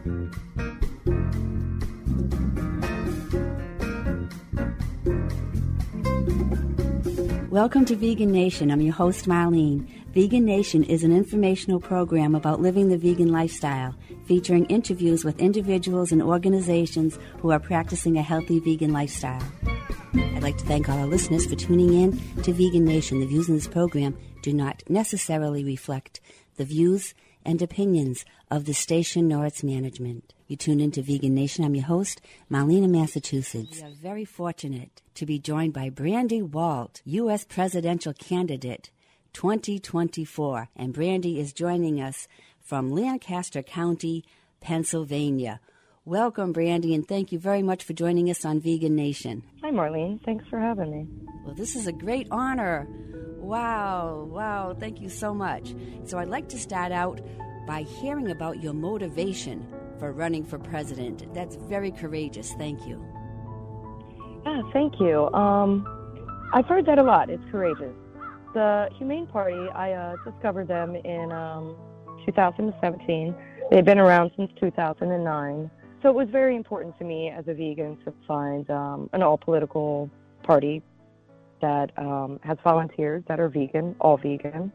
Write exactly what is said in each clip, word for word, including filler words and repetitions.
Welcome to Vegan Nation. I'm your host, Marlene. Vegan Nation is an informational program about living the vegan lifestyle, featuring interviews with individuals and organizations who are practicing a healthy vegan lifestyle. I'd like to thank all our listeners for tuning in to Vegan Nation. The views in this program do not necessarily reflect the views and opinions of the station nor its management. You tune into Vegan Nation. I'm your host, Marlene, Massachusetts. We are very fortunate to be joined by Brandy Walt, U S presidential candidate twenty twenty-four. And Brandy is joining us from Lancaster County, Pennsylvania. Welcome, Brandy, and thank you very much for joining us on Vegan Nation. Hi, Marlene. Thanks for having me. Well, this is a great honor. Wow, wow, thank you so much. So I'd like to start out by hearing about your motivation for running for president. That's very courageous. Thank you. Yeah, thank you. Um, I've heard that a lot. It's courageous. The Humane Party, I uh, discovered them in um, two thousand seventeen. They've been around since two thousand nine. So it was very important to me as a vegan to find um, an all-political party that um, has volunteers that are vegan, all vegan.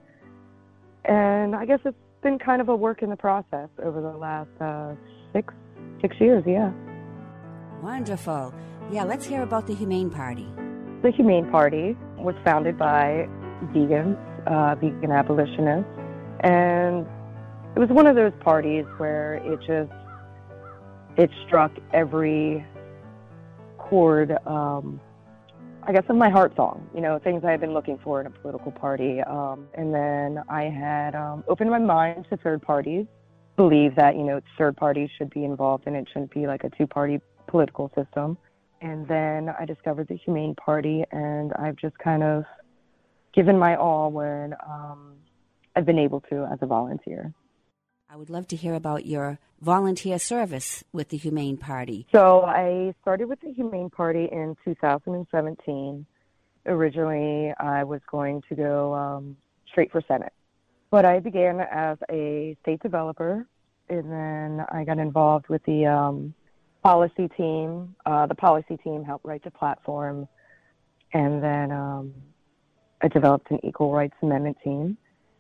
And I guess it's been kind of a work in the process over the last uh, six six years, yeah. Wonderful. Yeah, let's hear about the Humane Party. The Humane Party was founded by vegans, uh, vegan abolitionists, and it was one of those parties where it just, it struck every chord, um, I guess, of my heart song, you know, things I had been looking for in a political party. Um, and then I had um, opened my mind to third parties, believe that, you know, third parties should be involved and it shouldn't be like a two-party political system. And then I discovered the Humane Party, and I've just kind of given my all when um, I've been able to as a volunteer. I would love to hear about your volunteer service with the Humane Party. So I started with the Humane Party in two thousand seventeen. Originally, I was going to go um, straight for Senate. But I began as a state developer, and then I got involved with the um, policy team. Uh, the policy team helped write the platform, and then um, I developed an Equal Rights Amendment team,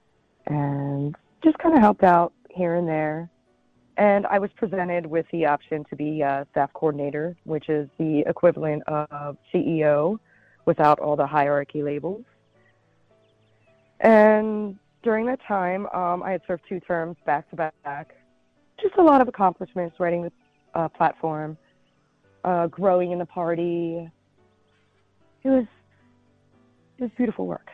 and just kind of helped out here and there. And I was presented with the option to be a staff coordinator, which is the equivalent of C E O without all the hierarchy labels. And during that time, um, I had served two terms back to back. Just a lot of accomplishments, writing the uh, platform, uh, growing in the party. It was, it was beautiful work.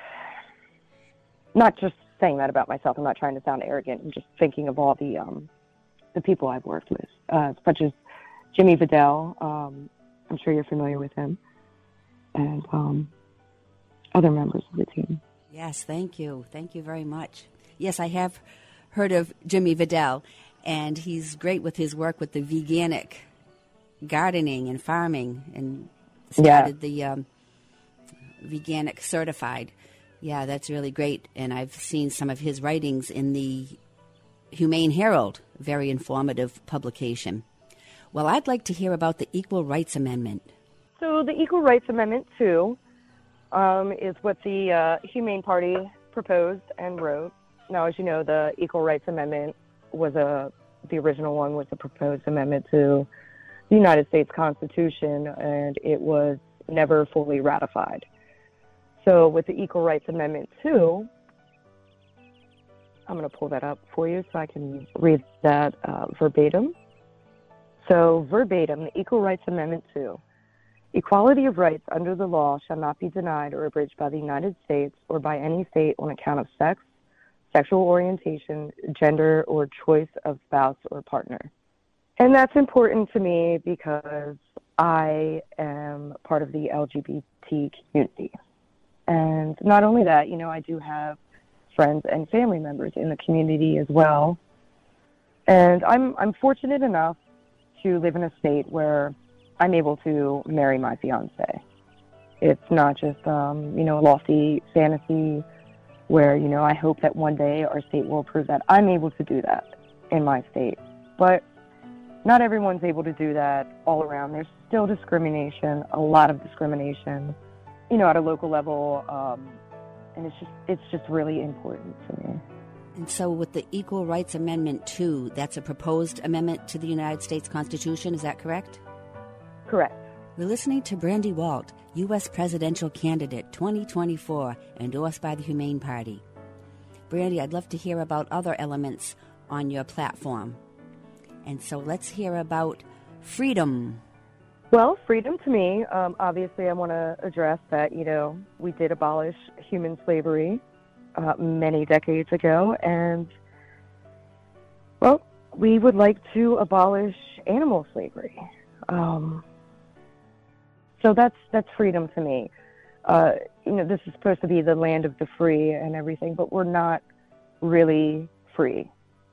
Not just saying that about myself. I'm not trying to sound arrogant. I'm just thinking of all the um, the people I've worked with, uh, such as Jimmy Vidal. Um, I'm sure you're familiar with him, and um, other members of the team. Yes, thank you. Thank you very much. Yes, I have heard of Jimmy Vidal, and he's great with his work with the veganic gardening and farming, and started yeah. the um, veganic certified. Yeah, that's really great, and I've seen some of his writings in the Humane Herald, very informative publication. Well, I'd like to hear about the Equal Rights Amendment. So the Equal Rights Amendment two um, is what the uh, Humane Party proposed and wrote. Now, as you know, the Equal Rights Amendment was a, the original one was a proposed amendment to the United States Constitution, and it was never fully ratified. So with the Equal Rights Amendment two, I'm going to pull that up for you so I can read that uh, verbatim. So verbatim, the Equal Rights Amendment two. Equality of rights under the law shall not be denied or abridged by the United States or by any state on account of sex, sexual orientation, gender, or choice of spouse or partner. And that's important to me because I am part of the L G B T community. And not only that, you know, I do have friends and family members in the community as well. And I'm I'm fortunate enough to live in a state where I'm able to marry my fiance. It's not just, um, you know, a lofty fantasy where, you know, I hope that one day our state will approve that. I'm able to do that in my state. But not everyone's able to do that all around. There's still discrimination, a lot of discrimination, you know, at a local level, um, and it's just it's just really important to me. And so with the Equal Rights Amendment two, that's a proposed amendment to the United States Constitution, is that correct? Correct. We're listening to Brandy Walt, U S Presidential Candidate twenty twenty-four, endorsed by the Humane Party. Brandy, I'd love to hear about other elements on your platform. And so let's hear about freedom. Well, freedom to me, um, obviously I want to address that, you know, we did abolish human slavery uh, many decades ago, and, well, we would like to abolish animal slavery. Um, so that's that's freedom to me. Uh, you know, this is supposed to be the land of the free and everything, but we're not really free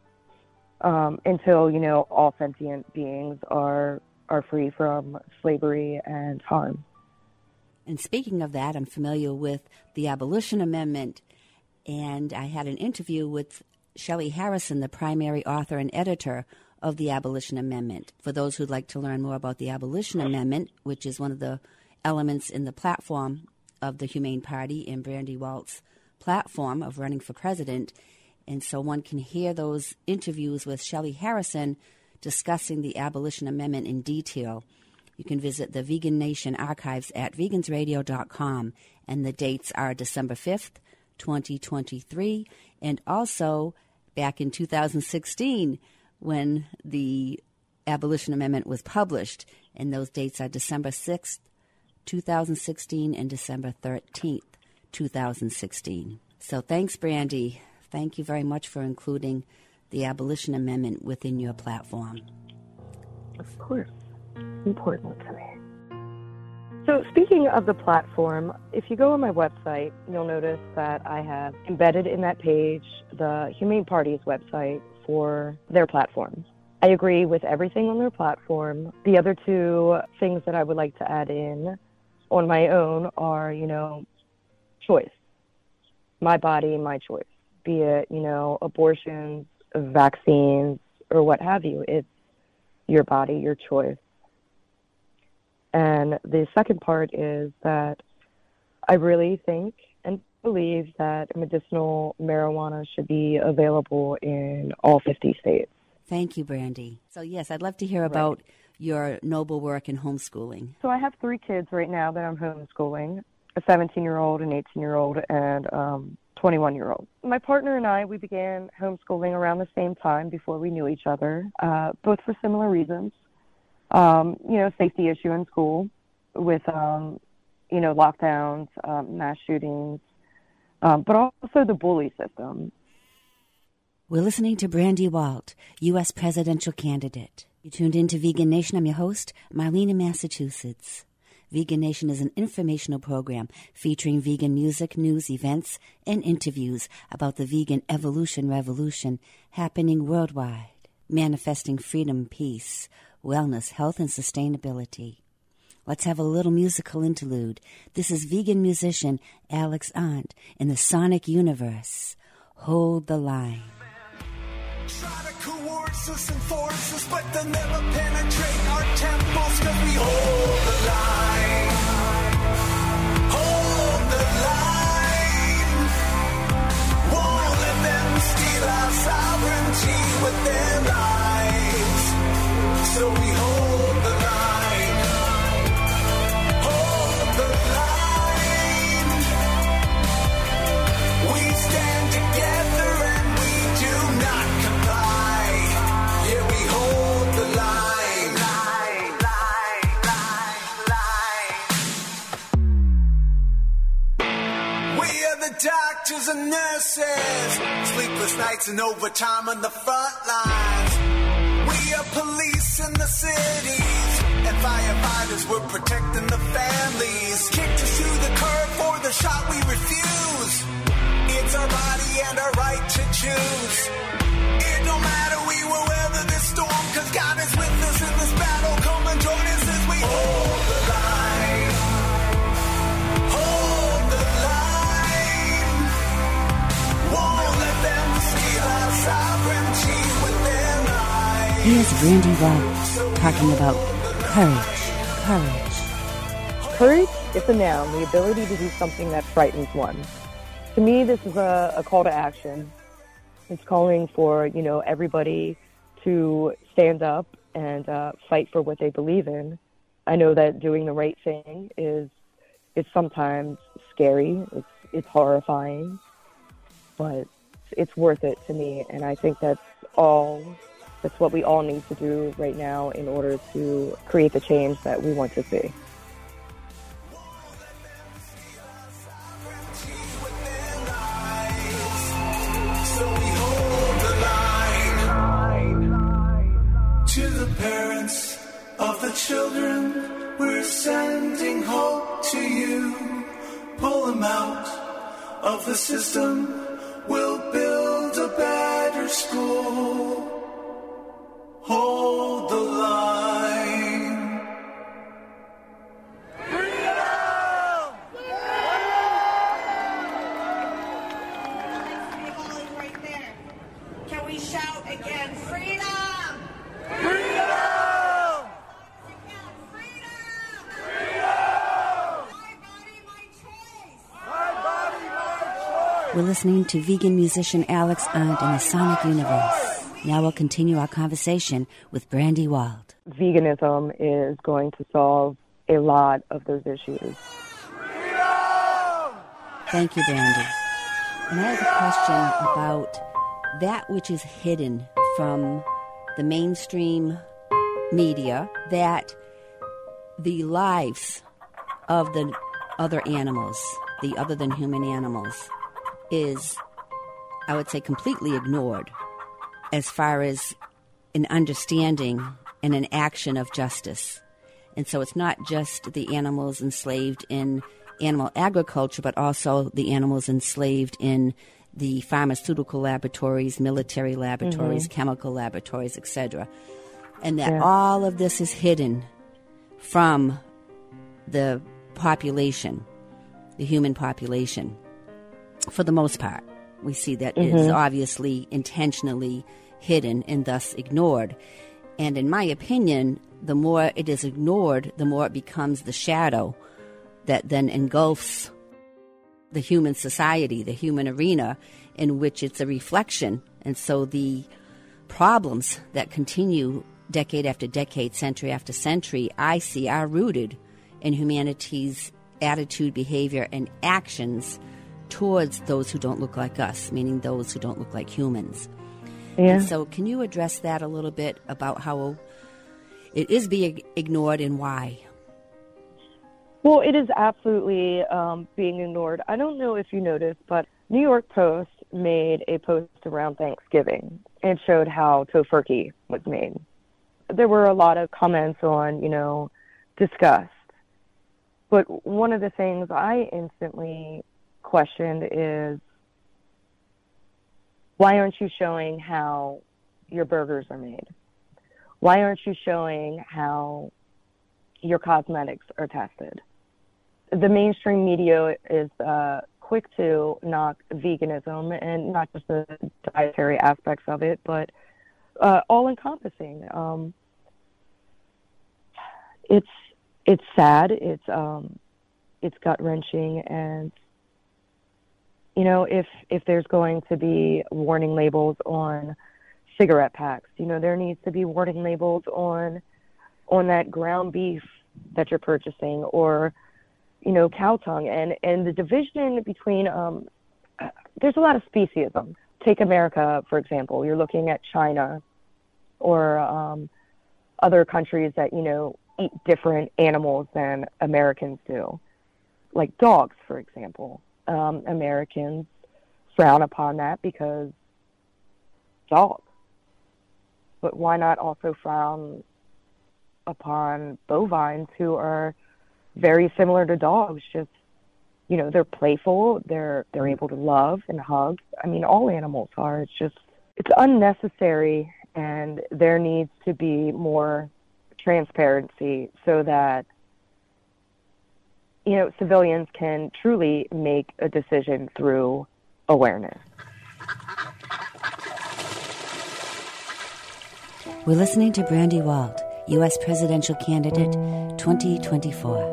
um, until, you know, all sentient beings are are free from slavery and harm. And speaking of that, I'm familiar with the Abolition Amendment, and I had an interview with Shelley Harrison, the primary author and editor of the Abolition Amendment. For those who'd like to learn more about the Abolition Amendment, which is one of the elements in the platform of the Humane Party and Brandy Walt's platform of running for president, and so one can hear those interviews with Shelley Harrison discussing the Abolition Amendment in detail. You can visit the Vegan Nation archives at vegans radio dot com, and the dates are December fifth, twenty twenty-three, and also back in two thousand sixteen when the Abolition Amendment was published, and those dates are December sixth, two thousand sixteen, and December thirteenth, two thousand sixteen. So thanks, Brandy. Thank you very much for including the Abolition Amendment within your platform. Of course. Important to me. So speaking of the platform, if you go on my website, you'll notice that I have embedded in that page the Humane Party's website for their platform. I agree with everything on their platform. The other two things that I would like to add in on my own are, you know, choice. My body, my choice. Be it, you know, abortions, vaccines, or what have you. It's your body, your choice. And the second part is that I really think and believe that medicinal marijuana should be available in all fifty states. Thank you, Brandy. So, yes, I'd love to hear about right. your noble work in homeschooling. So I have three kids right now that I'm homeschooling, a seventeen-year-old, an eighteen-year-old, and um, twenty-one-year-old. My partner and I, we began homeschooling around the same time before we knew each other, uh, both for similar reasons. Um, you know, safety issue in school with, um, you know, lockdowns, um, mass shootings, um, but also the bully system. We're listening to Brandy Walt, U S presidential candidate. You tuned in to Vegan Nation. I'm your host, Marlene in Massachusetts. Vegan Nation is an informational program featuring vegan music, news, events, and interviews about the vegan evolution revolution happening worldwide, manifesting freedom, peace, wellness, health, and sustainability. Let's have a little musical interlude. This is vegan musician Alex Ant in the Sonic Universe. Hold the line. Try to coerce us and force us, but they'll never penetrate our temples, cause we hold the line. Hold the line. Won't let them steal our sovereignty with their lies. So we hold the line. Hold the line. We stand together and we do not comply. Yeah, we hold the line. Line, line, line, line. We are the doctors and nurses, sleepless nights and overtime on the front lines. We are police in the cities, and firefighters, we're protecting the families. Kicked us to the curb for the shot we refuse. It's our body and our right to choose. It don't matter, we will weather this storm, cause God is with us in this battle. Come and join us as we hold the line. Hold the line. Won't let them steal our sovereignty with their lies. Here's Brandy Wald talking about courage, courage. Courage is a noun, the ability to do something that frightens one. To me, this is a, a call to action. It's calling for, you know, everybody to stand up and uh, fight for what they believe in. I know that doing the right thing is it's sometimes scary, it's it's horrifying, but it's worth it to me. And I think that's all, that's what we all need to do right now in order to create the change that we want to see. To the parents of the children, we're sending hope to you. Pull them out of the system. We'll build a better school. Hold the line. Freedom! Right there. Can we shout again? Freedom! We're listening to vegan musician Alex Arndt in the Sonic Universe. Now we'll continue our conversation with Brandy Wald. Veganism is going to solve a lot of those issues. Thank you, Brandy. And I have a question about that which is hidden from the mainstream media, that the lives of the other animals, the other than human animals, is, I would say, completely ignored as far as an understanding and an action of justice. And so it's not just the animals enslaved in animal agriculture, but also the animals enslaved in the pharmaceutical laboratories, military laboratories, mm-hmm. chemical laboratories, et cetera. And that yeah. all of this is hidden from the population, the human population. For the most part, we see that mm-hmm. it's obviously intentionally hidden and thus ignored. And in my opinion, the more it is ignored, the more it becomes the shadow that then engulfs the human society, the human arena, in which it's a reflection. And so the problems that continue decade after decade, century after century, I see are rooted in humanity's attitude, behavior, and actions towards those who don't look like us, meaning those who don't look like humans. Yeah. And so can you address that a little bit about how it is being ignored and why? Well, it is absolutely um, being ignored. I don't know if you noticed, but New York Post made a post around Thanksgiving and showed how tofurkey was made. There were a lot of comments on, you know, disgust. But one of the things I instantly questioned is, why aren't you showing how your burgers are made? Why aren't you showing how your cosmetics are tested? The mainstream media is uh, quick to knock veganism, and not just the dietary aspects of it, but uh, all-encompassing. Um, it's it's sad. It's um, it's gut-wrenching, and you know, if if there's going to be warning labels on cigarette packs, you know, there needs to be warning labels on on that ground beef that you're purchasing, or you know, cow tongue, and and the division between um, uh, there's a lot of speciesism. Take America, for example. You're looking at China or um, other countries that, you know, eat different animals than Americans do, like dogs, for example. Um, Americans frown upon that because dogs. But why not also frown upon bovines, who are very similar to dogs? Just, you know, they're playful, they're they're able to love and hug. I mean, all animals are. It's just, it's unnecessary, and there needs to be more transparency so that, you know, civilians can truly make a decision through awareness. We're listening to Brandy Walt, U S Presidential Candidate twenty twenty-four.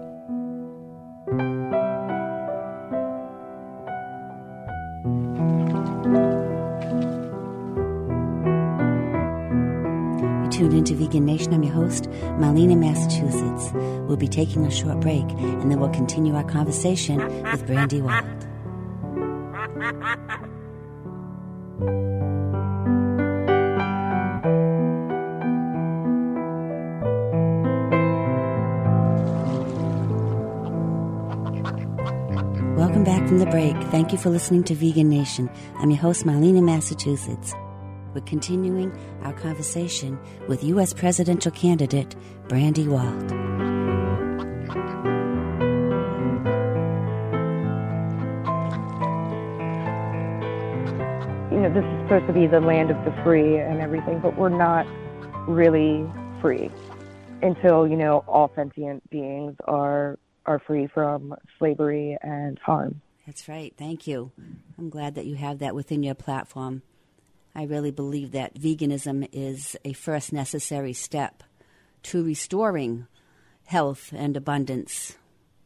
Tuned into Vegan Nation. I'm your host, Marlene in Massachusetts. We'll be taking a short break, and then we'll continue our conversation with Brandy Walt. Welcome back from the break. Thank you for listening to Vegan Nation. I'm your host, Marlene in Massachusetts. We're continuing our conversation with U S presidential candidate Brandy Walt. You know, this is supposed to be the land of the free and everything, but we're not really free until, you know, all sentient beings are are free from slavery and harm. That's right. Thank you. I'm glad that you have that within your platform. I really believe that veganism is a first necessary step to restoring health and abundance,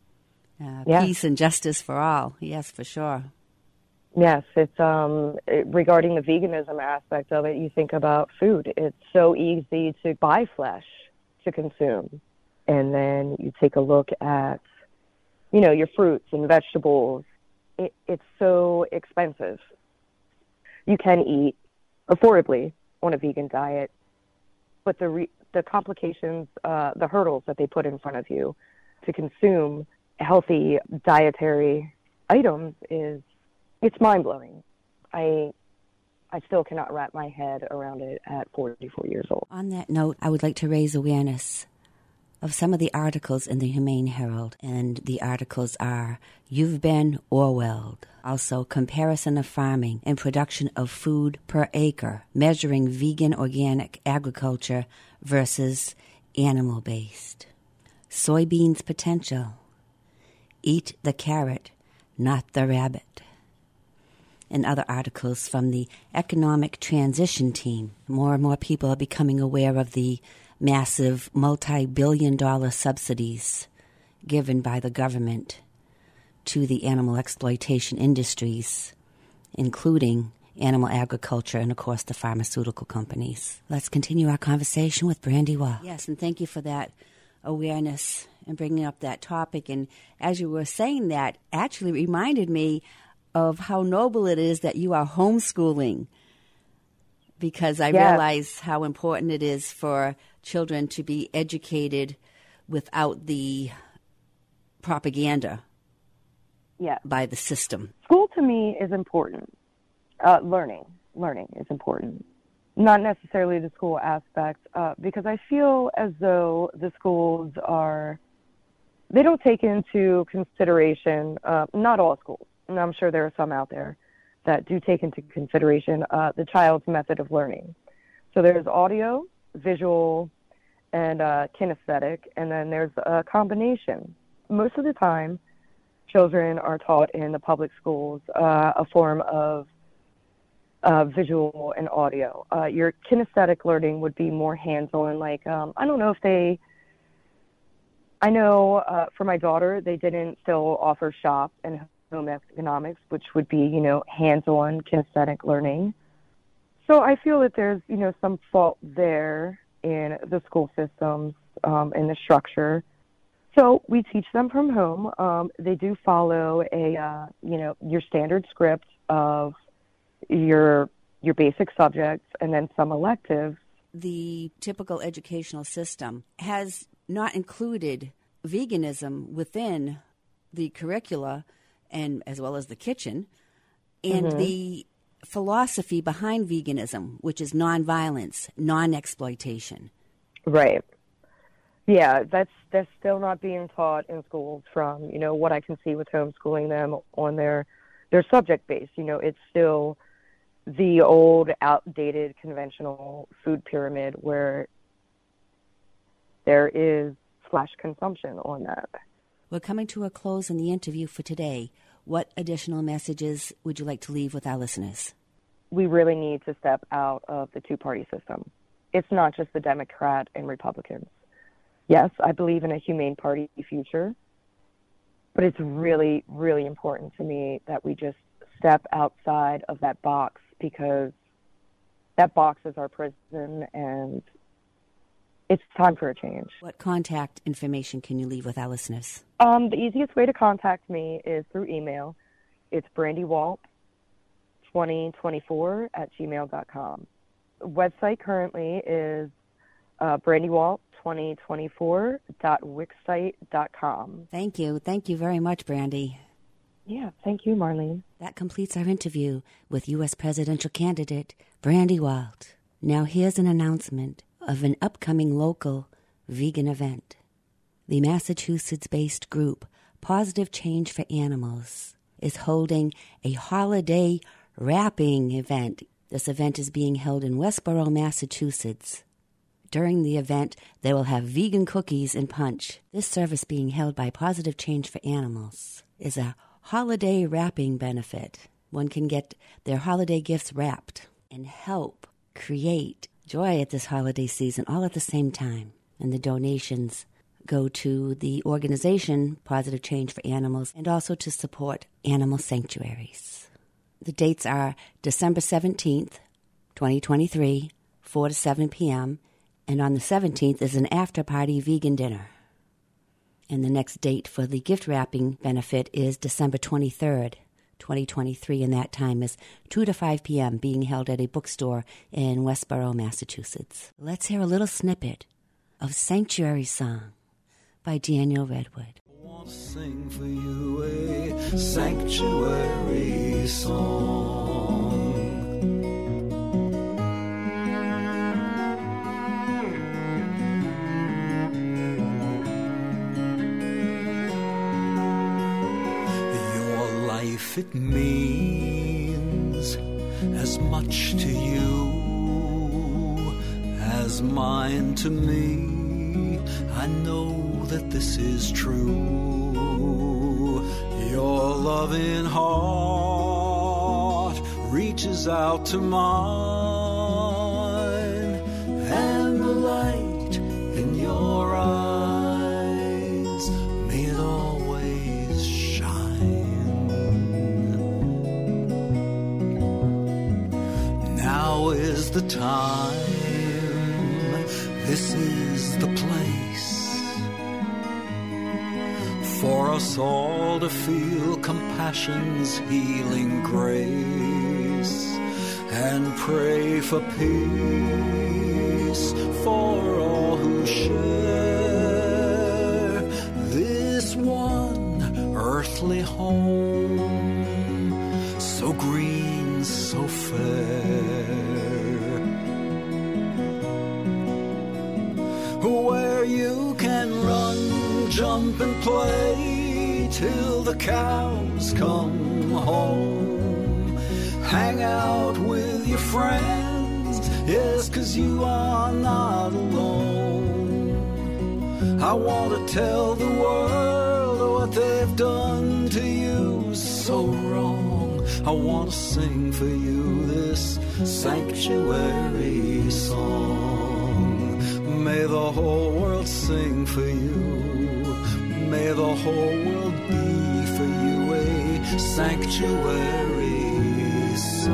uh, yeah. peace and justice for all. Yes, for sure. Yes, it's um, it, regarding the veganism aspect of it, you think about food. It's so easy to buy flesh to consume. And then you take a look at, you know, your fruits and vegetables. It, it's so expensive. You can eat affordably on a vegan diet, but the re- the complications, uh, the hurdles that they put in front of you to consume healthy dietary items is, it's mind-blowing. I I still cannot wrap my head around it at forty-four years old. On that note, I would like to raise awareness of some of the articles in the Humane Herald, and the articles are You've Been Orwelled, also Comparison of Farming and Production of Food per Acre, Measuring Vegan Organic Agriculture versus Animal-Based, Soybeans Potential, Eat the Carrot, Not the Rabbit, and other articles from the Economic Transition Team. More and more people are becoming aware of the massive multi-billion dollar subsidies given by the government to the animal exploitation industries, including animal agriculture and, of course, the pharmaceutical companies. Let's continue our conversation with Brandy Walt. Yes, and thank you for that awareness and bringing up that topic. And as you were saying that, actually reminded me of how noble it is that you are homeschooling, because I yes. realize how important it is for children to be educated without the propaganda yes. by the system. School to me is important. Uh, learning. Learning is important. Not necessarily the school aspect, uh, because I feel as though the schools are, they don't take into consideration, uh, not all schools, and I'm sure there are some out there that do take into consideration uh, the child's method of learning. So there's audio, visual, and uh, kinesthetic, and then there's a combination. Most of the time, children are taught in the public schools uh, a form of uh, visual and audio. Uh, your kinesthetic learning would be more hands-on, like, um, I don't know if they, I know uh, for my daughter, they didn't still offer shop and home economics, which would be, you know, hands-on kinesthetic learning. So I feel that there's, you know, some fault there in the school systems um, and the structure. So we teach them from home. Um, they do follow a, uh, you know, your standard script of your your basic subjects and then some electives. The typical educational system has not included veganism within the curricula, and as well as the kitchen, and mm-hmm. the philosophy behind veganism, which is nonviolence, non-exploitation. Right. Yeah, that's that's still not being taught in schools from, you know, what I can see with homeschooling them on their their subject base. You know, it's still the old, outdated, conventional food pyramid where there is flesh consumption on that. We're coming to a close in the interview for today. What additional messages would you like to leave with our listeners? We really need to step out of the two-party system. it's not just the Democrat and Republicans. Yes, I believe in a humane party future, but it's really, really important to me that we just step outside of that box, because that box is our prison, and it's time for a change. What contact information can you leave with our listeners? Um, the easiest way to contact me is through email. It's brandywalt twenty twenty-four at gmail dot com. The website currently is uh, brandywalt twenty twenty-four dot wixsite dot com. Thank you. Thank you very much, Brandy. Yeah, thank you, Marlene. That completes our interview with U S presidential candidate Brandy Walt. Now here's an announcement of an upcoming local vegan event. The Massachusetts-based group Positive Change for Animals is holding a holiday wrapping event. This event is being held in Westborough, Massachusetts. During the event, they will have vegan cookies and punch. This service being held by Positive Change for Animals is a holiday wrapping benefit. One can get their holiday gifts wrapped and help create joy at this holiday season all at the same time. And the donations go to the organization Positive Change for Animals and also to support animal sanctuaries. The dates are December seventeenth, twenty twenty-three, four to seven p.m., and on the seventeenth is an after-party vegan dinner. And the next date for the gift wrapping benefit is December twenty-third, twenty twenty-three, and that time is two to five p.m., being held at a bookstore in Westborough, Massachusetts. Let's hear a little snippet of Sanctuary Song by Daniel Redwood. I want to sing for you a sanctuary song. If it means as much to you as mine to me, I know that this is true. Your loving heart reaches out to mine, and the light in your eyes, may it always shine. Now is the time, this is the place for us all to feel compassion's healing grace and pray for peace for all who share this one earthly home, so green, so fair, where you can run, jump and play till the cows come home. Hang out with your friends, yes, 'cause you are not alone. I want to tell the world what they've done to you so wrong. I want to sing for you this sanctuary song. May the whole world sing for you. May the whole world be for you a sanctuary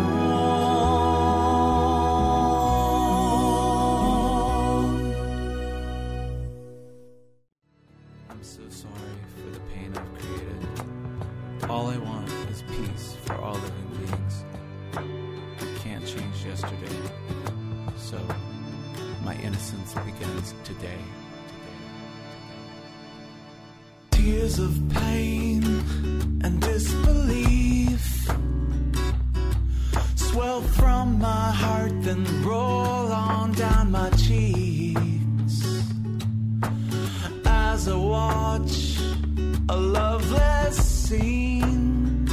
song. I'm so sorry for the pain I've created. All I want is peace for all living beings. I can't change yesterday, so my innocence begins today. Tears of pain and disbelief swell from my heart, then roll on down my cheeks as I watch a loveless scene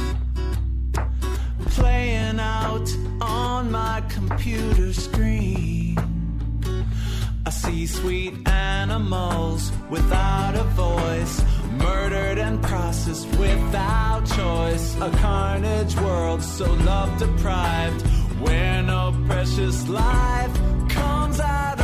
playing out on my computer screen. I see sweet animals without a voice, murdered and processed without choice. A carnage world so love deprived, where no precious life comes out of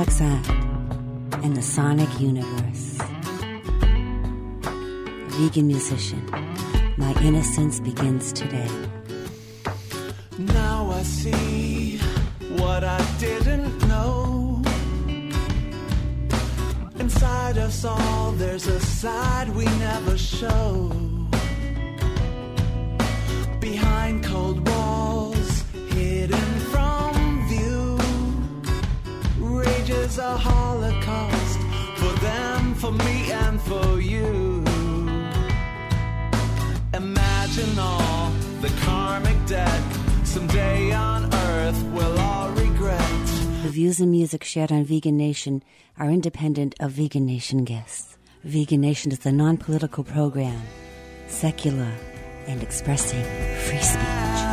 Alexandre and the Sonic Universe. Vegan musician, my innocence begins today. Now I see what I didn't know. Inside us all, there's a side we never show. Behind cold walls, hidden from view, rages a holocaust for them, for me, and for you. Imagine all the karmic debt someday on earth we'll all regret. The views and music shared on Vegan Nation are independent of Vegan Nation guests. Vegan Nation is a non-political program, secular and expressing free speech.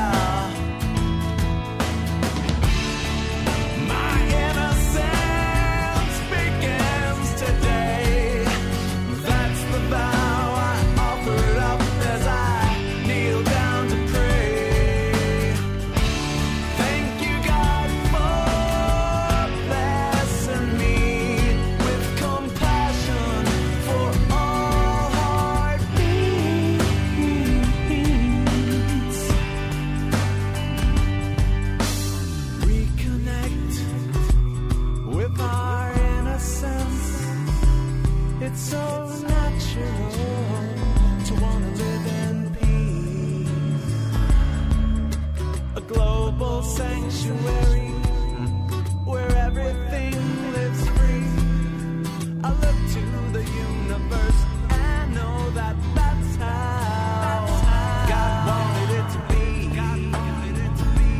Sanctuary where everything lives free. I look to the universe and know that that's how God wanted it to be. God wanted it to be.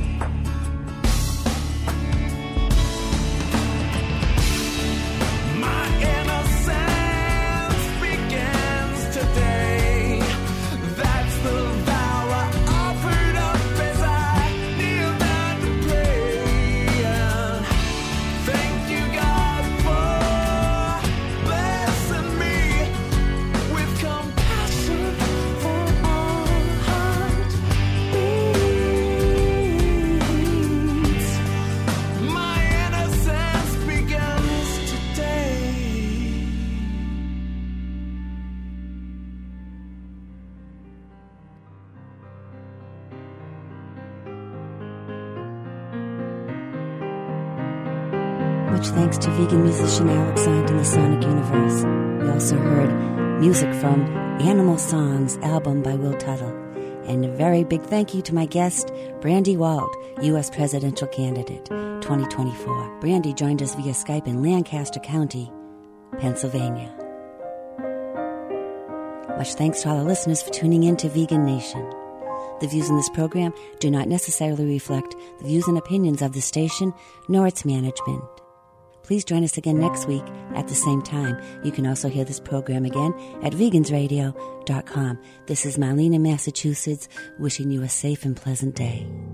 My innocence begins today. That's the vow I offered up as I kneel down to pray. And thank you, God, for blessing me with compassion for all heartbeats. My innocence begins today. Much thanks to vegan musician Alexandre and the Sonic Universe. We also heard music from Animal Songs album by Will Tuttle. And a very big thank you to my guest, Brandy Wald, U S presidential candidate, twenty twenty-four. Brandy joined us via Skype in Lancaster County, Pennsylvania. Much thanks to all the listeners for tuning in to Vegan Nation. The views in this program do not necessarily reflect the views and opinions of the station nor its management. Please join us again next week at the same time. You can also hear this program again at vegans radio dot com. This is Marlene in Massachusetts, wishing you a safe and pleasant day.